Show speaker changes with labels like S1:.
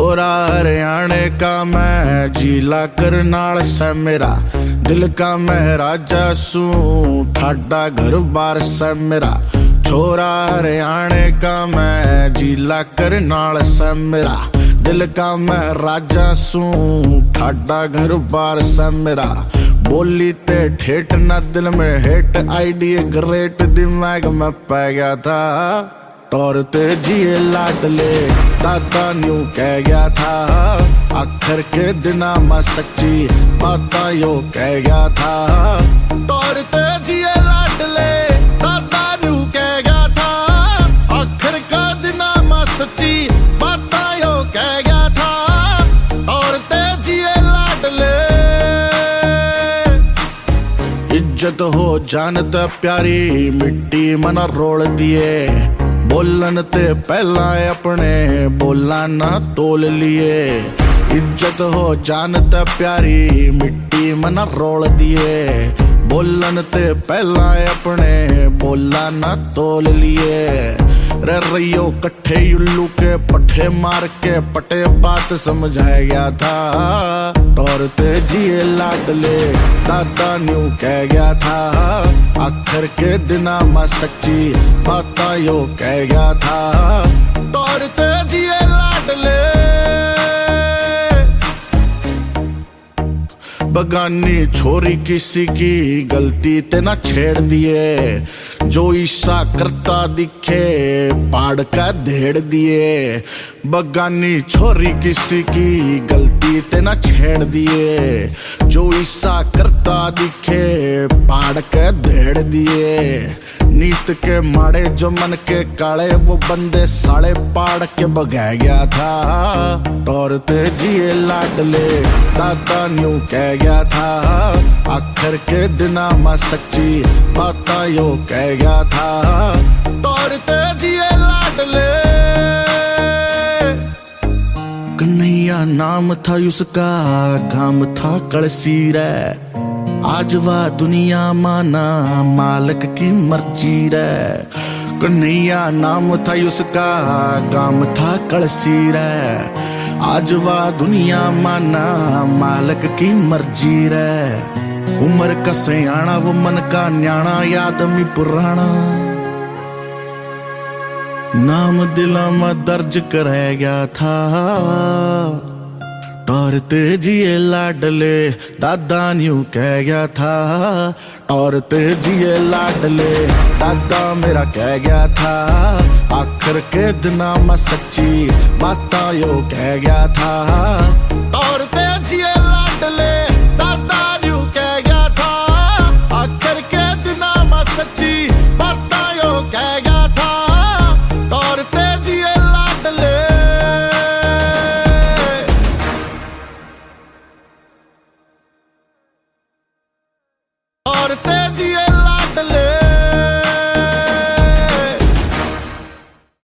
S1: छोरा हरियाणे का मैं, जिला करनाल से मेरा, दिल का मैं राजा सू, ठाडा घर बार से मेरा। छोरा हरियाणे का मैं, जिला करनाल से मेरा, दिल का मैं राजा सू, ठाडा घर बार से मेरा। बोली ते ठेठ ना दिल में हेट, आइडिया ग्रेट दिमाग में पै गया था। तौर ते जिए लाडले दादा न्यू कह गया था, आखिर के दिना में सच्ची बाता यो कह गया था। तौर ते जिए लाडले दादा न्यू कह गया था, आखिर का दिना में सच्ची बाता यो कह गया था। तौर ते जिए लाडले इज्जत हो जानता प्यारी, मिट्टी मना रोल दिए। बोलन ते पहला अपने बोला ना तोल लिए। इज्जत हो जानता प्यारी, मिट्टी मना रोल दिए। बोलन ते पहला अपने बोला ना तोल लिए। रहियो कट्ठे उल्लू के पट्ठे मार के पटे बात समझाया गया था। तौर ते जिए लाडले दादा न्यू कह गया था, आखिर के दिना में सच्ची बाता यो कह गया था। तौर ते जिए लाडले बगानी छोरी किसी की गलती ते ना छेड़ दिए। जो ईसा करता दिखे पाड़ का धेड़ दिए। बगानी छोरी किसी की गलती ते ना छेड़ दिए। जो ईसा करता दिखे पाड़ के धेड़ दिए। नीत के माड़े जो मन के काले, वो बंदे साले पाड़ के बगा गया था। तौर ते जिए लाडले दादा न्यू कह गया था, आखिर के दिना में सच्ची बाता यो कह गया था। तौर ते जिए लाडले कन्हैया नाम था उसका, गाम था कलसी रे। आज वह दुनिया माना मालिक की मर्जी रे। कन्हैया नाम था उसका, गाम था कलसी रे। आज वह दुनिया माना मालिक की मर्जी रे। उम्र का सयाना वो मन का न्याणा, आदमी पुराना नाम दिला में दर्ज कर गया था। तौर ते जिए लाडले दादा न्यू कह गया था। तौर ते जिए लाडले दादा मेरा कह गया था, आखिर के दिना में सच्ची बाता यो कह गया था। तौर ते जिए लाडले दादा न्यू कह गया था, आखिर के दिना में सच्ची बाता यो कह गया था। तौर ते जिए लाडले और